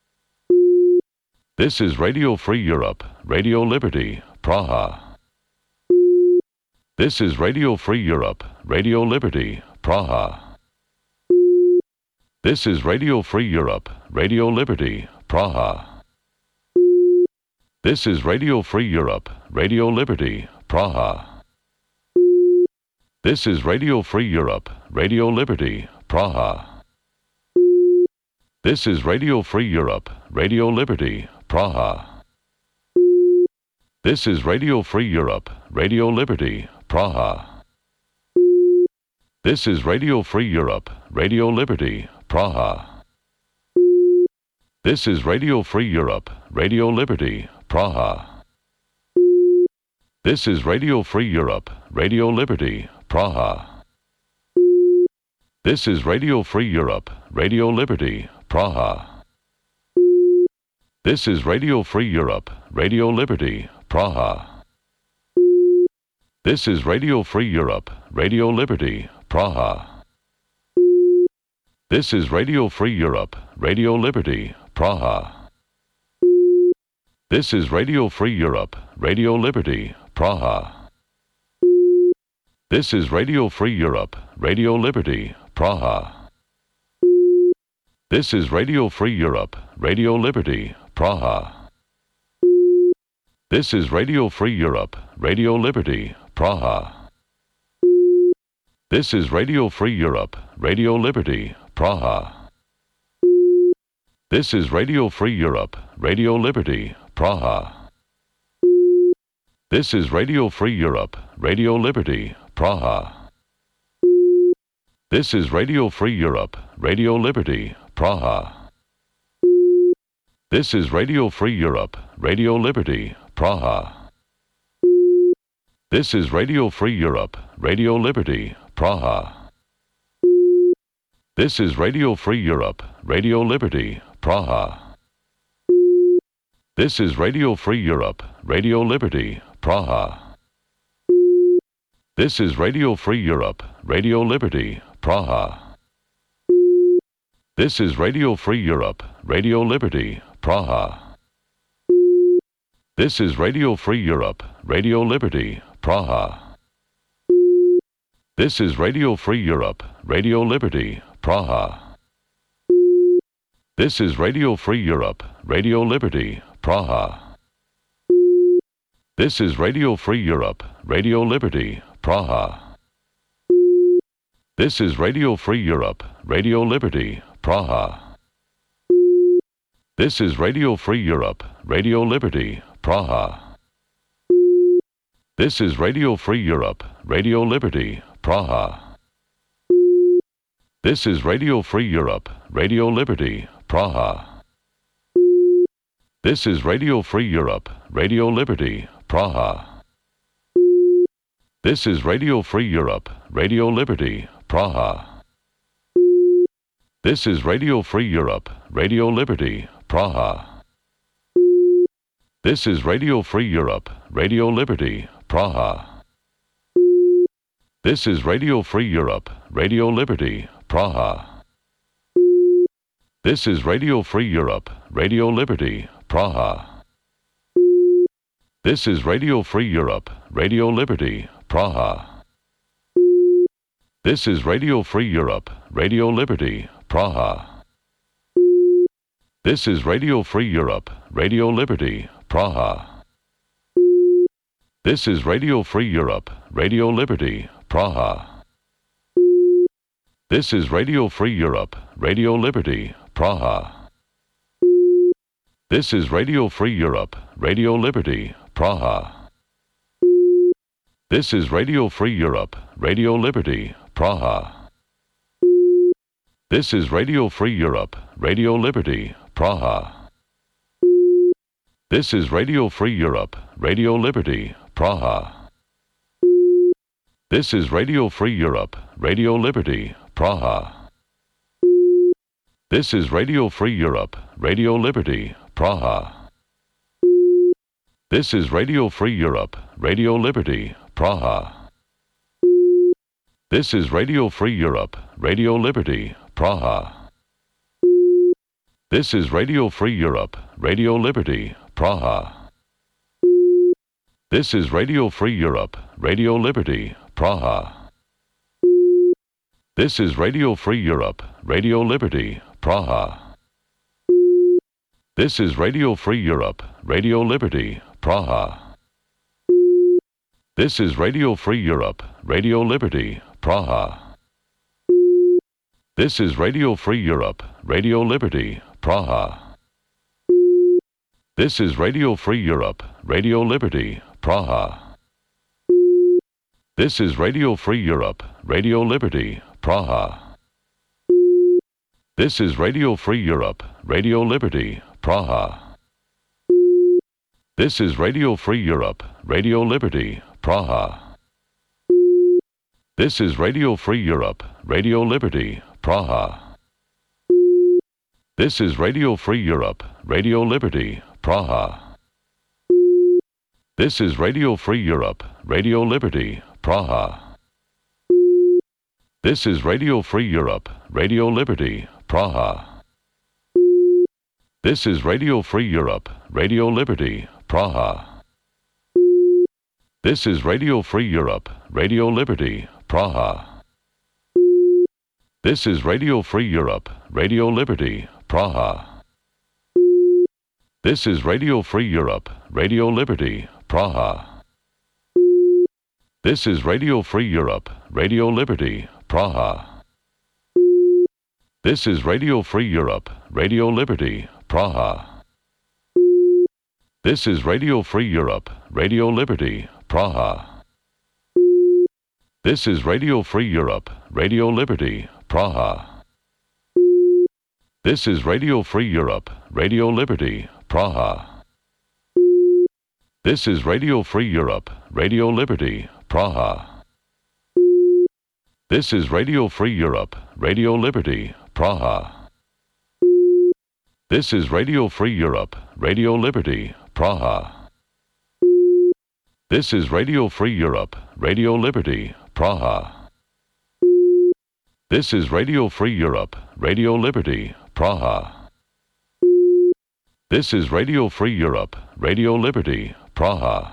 This is Radio Free Europe, Radio Liberty, Praha. This is Radio Free Europe, Radio Liberty, Praha. This is Radio Free Europe, Radio Liberty, Praha. This is Radio Free Europe, Radio Liberty, Praha. This is Radio Free Europe, Radio Liberty, Praha. This is Radio Free Europe, Radio Liberty, Praha. This is Radio Free Europe, Radio Liberty, Praha. This is Radio Free Europe, Radio Liberty, Praha. This is Radio Free Europe, Radio Liberty, Praha. This is Radio Free Europe, Radio Liberty, Praha. This is Radio Free Europe, Radio Liberty, Praha. This is Radio Free Europe, Radio Liberty, Praha. This is Radio Free Europe, Radio Liberty, Praha. This is Radio Free Europe, Radio Liberty, Praha. This is Radio Free Europe, Radio Liberty, Praha. This is Radio Free Europe, Radio Liberty, Praha. This is Radio Free Europe, Radio Liberty, Praha. This is Radio Free Europe, Radio Liberty, Praha. This is Radio Free Europe, Radio Liberty, Praha. This is Radio Free Europe, Radio Liberty, Praha. This is Radio Free Europe, Radio Liberty, Praha. This is Radio Free Europe, Radio Liberty, Praha. This is Radio Free Europe, Radio Liberty, Praha. This is Radio Free Europe, Radio Liberty, Praha. This is Radio Free Europe, Radio Liberty, Praha. This is Radio Free Europe, Radio Liberty, Praha. This is Radio Free Europe, Radio Liberty, Praha. This is Radio Free Europe, Radio Liberty, Praha. This is Radio Free Europe, Radio Liberty, Praha. This is Radio Free Europe, Radio Liberty, Praha. This is Radio Free Europe, Radio Liberty, Praha. This is Radio Free Europe, Radio Liberty, Praha. This is Radio Free Europe, Radio Liberty, Praha. This is Radio Free Europe, Radio Liberty, Praha. This is Radio Free Europe, Radio Liberty, Praha. This is Radio Free Europe, Radio Liberty, Praha. This is Radio Free Europe, Radio Liberty, Praha. This is Radio Free Europe, Radio Liberty, Praha. This is Radio Free Europe, Radio Liberty, Praha. This is Radio Free Europe, Radio Liberty, Praha. This is Radio Free Europe, Radio Liberty, Praha. This is Radio Free Europe, Radio Liberty, Praha. This is Radio Free Europe, Radio Liberty, Praha. This is Radio Free Europe, Radio Liberty, Praha. This is Radio Free Europe, Radio Liberty, Praha. This is Radio Free Europe, Radio Liberty, Praha. This is Radio Free Europe, Radio Liberty, Praha. This is Radio Free Europe, Radio Liberty, Praha. This is Radio Free Europe, Radio Liberty, Praha. This is Radio Free Europe, Radio Liberty, Praha. This is Radio Free Europe, Radio Liberty, Praha. This is Radio Free Europe, Radio Liberty, Praha. This is Radio Free Europe, Radio Liberty, Praha. This is Radio Free Europe, Radio Liberty, Praha. This is Radio Free Europe, Radio Liberty, Praha. This is Radio Free Europe, Radio Liberty, Praha. This is Radio Free Europe, Radio Liberty, Praha. This is Radio Free Europe, Radio Liberty, Praha. This is Radio Free Europe, Radio Liberty, Praha. This is Radio Free Europe, Radio Liberty, Praha. This is Radio Free Europe, Radio Liberty, Praha. This is Radio Free Europe, Radio Liberty, Praha. This is Radio Free Europe, Radio Liberty, Praha. This is Radio Free Europe, Radio Liberty, Praha. This is Radio Free Europe, Radio Liberty, Praha. This is Radio Free Europe, Radio Liberty, Praha. This is Radio Free Europe, Radio Liberty, Praha. This is Radio Free Europe, Radio Liberty, Praha. This is Radio Free Europe, Radio Liberty, Praha. This is Radio Free Europe, Radio Liberty, Praha. This is Radio Free Europe, Radio Liberty, Praha. This is Radio Free Europe, Radio Liberty, Praha. This is Radio Free Europe, Radio Liberty, Praha. This is Radio Free Europe, Radio Liberty, Praha. This is Radio Free Europe, Radio Liberty, Praha. This is Radio Free Europe, Radio Liberty, Praha. This is Radio Free Europe, Radio Liberty, Praha. This is Radio Free Europe, Radio Liberty, Praha. This is Radio Free Europe, Radio Liberty, Praha. This is Radio Free Europe, Radio Liberty, Praha. This is Radio Free Europe, Radio Liberty, Praha. This is Radio Free Europe, Radio Liberty, Praha. This is Radio Free Europe, Radio Liberty, Praha. This is Radio Free Europe, Radio Liberty, Praha.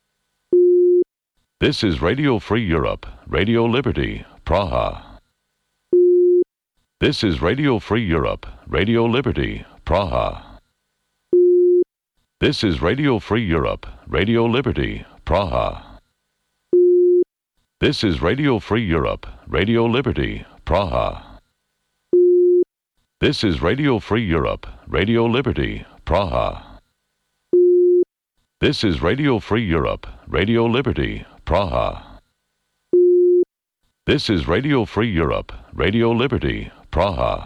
This is Radio Free Europe, Radio Liberty, Praha. This is Radio Free Europe, Radio Liberty, Praha. This is Radio Free Europe, Radio Liberty, Praha. This is Radio Free Europe, Radio Liberty, Praha. This is Radio Free Europe, Radio Liberty, Praha. This is Radio Free Europe, Radio Liberty, Praha. This is Radio Free Europe, Radio Liberty, Praha.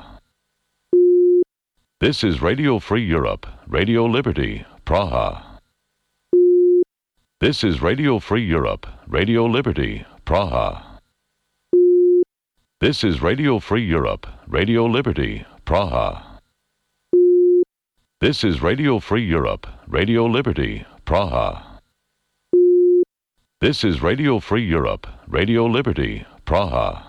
This is Radio Free Europe, Radio Liberty, Praha. This is Radio Free Europe, Radio Liberty, Praha. This is Radio Free Europe, Radio Liberty, Praha. This is Radio Free Europe, Radio Liberty, Praha. This is Radio Free Europe, Radio Liberty, Praha.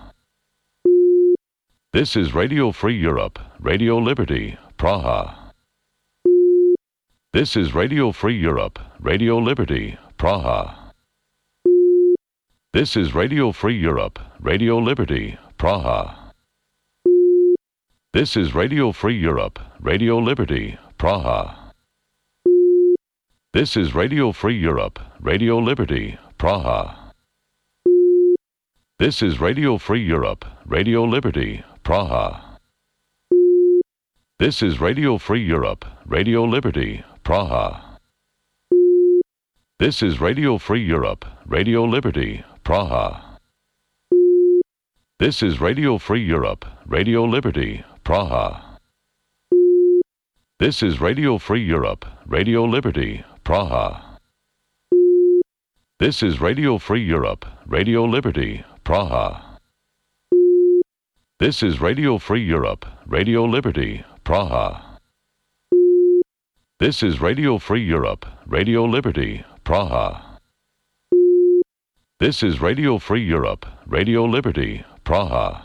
This is Radio Free Europe, Radio Liberty, Praha. This is Radio Free Europe, Radio Liberty, Praha. This is Radio Free Europe, Radio Liberty, Praha. This is Radio Free Europe, Radio Liberty, Praha. This is Radio Free Europe, Radio Liberty, Praha. This is Radio Free Europe, Radio Liberty, Praha. This is Radio Free Europe, Radio Liberty, Praha. This is Radio Free Europe, Radio Liberty, Praha. This is Radio Free Europe, Radio Liberty, Praha. This is Radio Free Europe, Radio Liberty, Praha. This is Radio Free Europe, Radio Liberty, Praha. This is Radio Free Europe, Radio Liberty, Praha. This is Radio Free Europe, Radio Liberty, Praha. This is Radio Free Europe, Radio Liberty, Praha.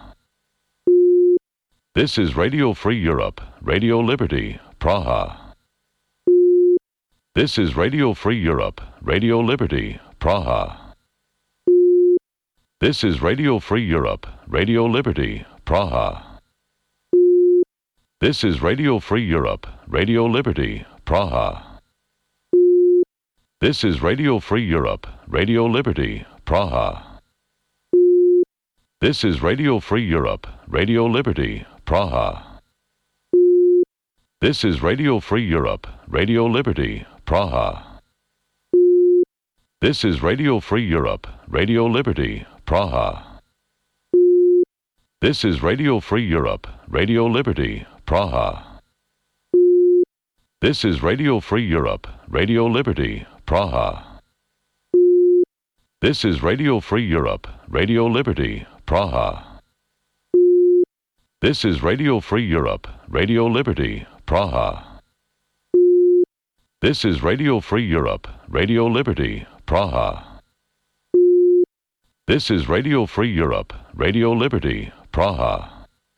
This is Radio Free Europe, Radio Liberty, Praha. This is Radio Free Europe, Radio Liberty, Praha. This is Radio Free Europe, Radio Liberty, Praha. This is Radio Free Europe, Radio Liberty, Praha. This is Radio Free Europe, Radio Liberty, Praha. This is Radio Free Europe, Radio Liberty, Praha. This is Radio Free Europe, Radio Liberty, Praha. This is Radio Free Europe, Radio Liberty, Praha. This is Radio Free Europe, Radio Liberty, Praha. This is Radio Free Europe, Radio Liberty, Praha. This is Radio Free Europe, Radio Liberty, Praha. This is Radio Free Europe, Radio Liberty, Praha. This is Radio Free Europe, Radio Liberty, Praha. This is Radio Free Europe, Radio Liberty, Praha.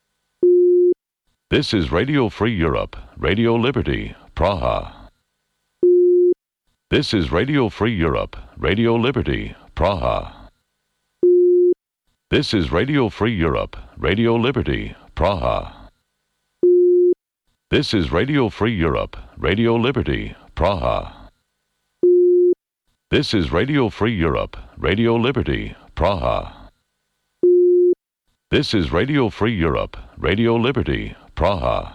This is Radio Free Europe, Radio Liberty, Praha. This is Radio Free Europe, Radio Liberty, Praha. This is Radio Free Europe, Radio Liberty, Praha. This is Radio Free Europe, Radio Liberty, Praha. This is Radio Free Europe, Radio Liberty, Praha. This is Radio Free Europe, Radio Liberty, Praha.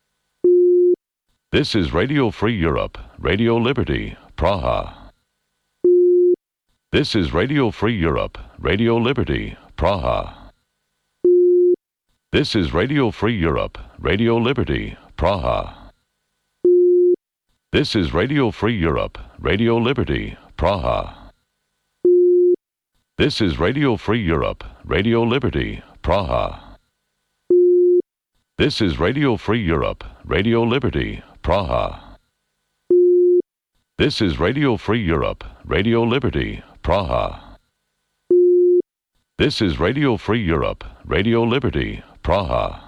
This is Radio Free Europe, Radio Liberty, Praha. This is Radio Free Europe, Radio Liberty, Praha. This is Radio Free Europe, Radio Liberty, Praha. This is Radio Free Europe, Radio Liberty, Praha. This is Radio Free Europe, Radio Liberty, Praha. This is Radio Free Europe, Radio Liberty, Praha. This is Radio Free Europe, Radio Liberty, Praha. This is Radio Free Europe, Radio Liberty, Praha.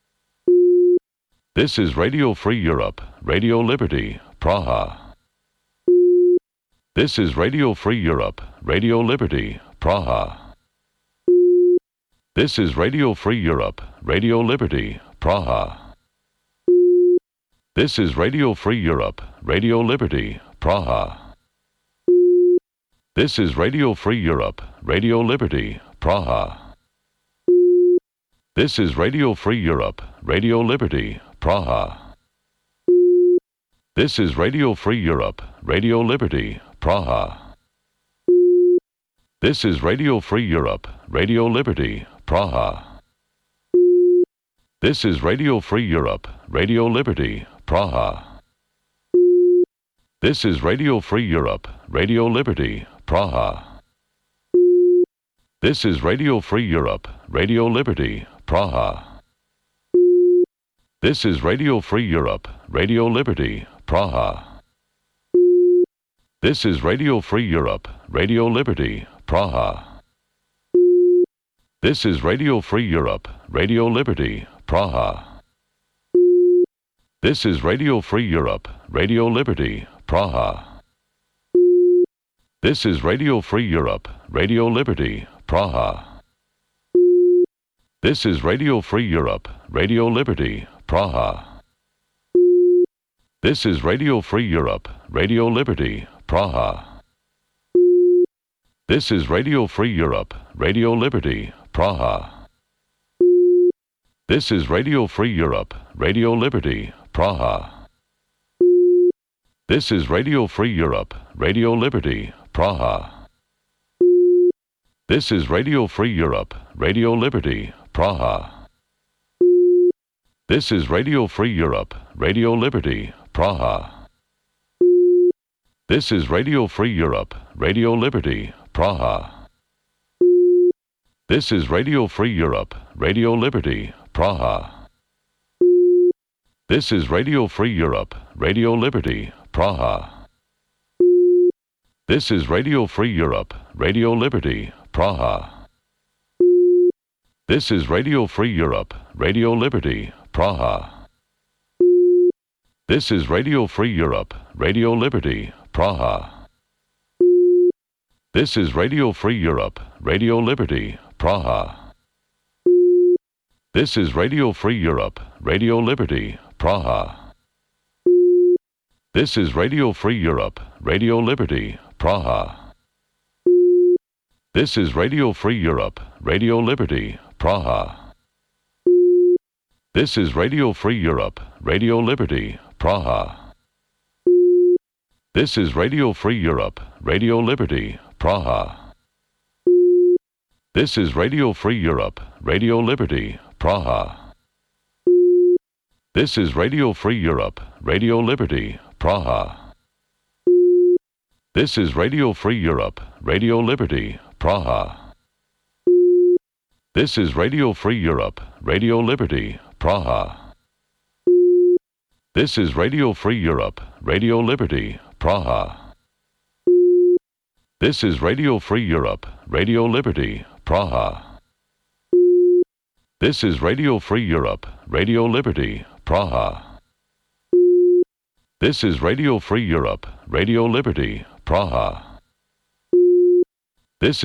This is Radio Free Europe, Radio Liberty, Praha. This is Radio Free Europe, Radio Liberty, Praha. This is Radio Free Europe, Radio Liberty, Praha. This is Radio Free Europe, Radio Liberty, Praha. This is Radio Free Europe, Radio Liberty, Praha. This is Radio Free Europe, Radio Liberty, Praha. This is Radio Free Europe, Radio Liberty, Praha. This is Radio Free Europe, Radio Liberty, Praha. This is Radio Free Europe, Radio Liberty, Praha. This is Radio Free Europe, Radio Liberty, Praha. This is Radio Free Europe, Radio Liberty, Praha. This is Radio Free Europe, Radio Liberty, Praha. This is Radio Free Europe, Radio Liberty, Praha. This is Radio Free Europe, Radio Liberty, Praha. This is Radio Free Europe, Radio Liberty, Praha. This is Radio Free Europe, Radio Liberty, Praha. This is Radio Free Europe, Radio Liberty, Praha. This is Radio Free Europe, Radio Liberty, Praha. This is Radio Free Europe, Radio Liberty, Praha. This is Radio Free Europe, Radio Liberty, Praha. This is Radio Free Europe, Radio Liberty, Praha. This is Radio Free Europe, Radio Liberty, Praha. This is Radio Free Europe, Radio Liberty, Praha. This is Radio Free Europe, Radio Liberty, Praha. This is Radio Free Europe, Radio Liberty, Praha. This is Radio Free Europe, Radio Liberty, Praha. This is Radio Free Europe, Radio Liberty, Praha. This is Radio Free Europe, Radio Liberty, Praha. This is Radio Free Europe, Radio Liberty, Praha. This is Radio Free Europe, Radio Liberty, Praha. This is Radio Free Europe, Radio Liberty, Praha. This is Radio Free Europe, Radio Liberty, Praha. This is Radio Free Europe, Radio Liberty, Praha. This is Radio Free Europe, Radio Liberty, Praha. This is Radio Free Europe, Radio Liberty, Praha. This is Radio Free Europe, Radio Liberty, Praha. This is Radio Free Europe, Radio Liberty, Praha. This is Radio Free Europe, Radio Liberty, Praha. This is Radio Free Europe, Radio Liberty, Praha. This is Radio Free Europe, Radio Liberty, Praha. This is Radio Free Europe, Radio Liberty, Praha. This is Radio Free Europe, Radio Liberty, Praha. This is Radio Free Europe, Radio Liberty, Praha.